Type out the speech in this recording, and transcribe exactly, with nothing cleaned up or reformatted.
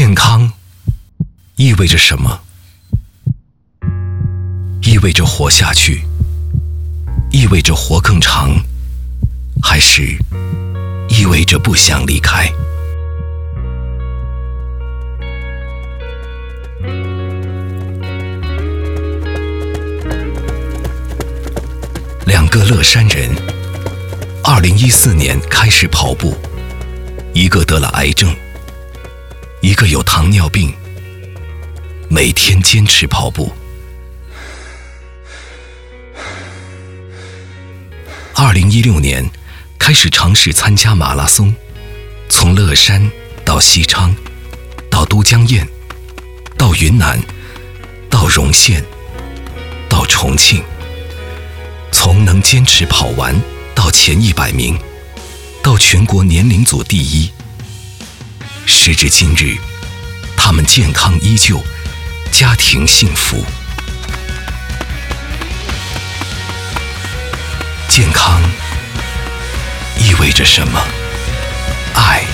健康意味着什么？意味着活下去，意味着活更长，还是意味着不想离开？两个乐山人，二零一四年开始跑步，一个得了癌症，一个有糖尿病，每天坚持跑步。二零一六年开始尝试参加马拉松，从乐山到西昌，到都江堰，到云南，到容县，到重庆，从能坚持跑完到前一百名，到全国年龄组第一。时至今日，他们健康依旧，家庭幸福。健康意味着什么？爱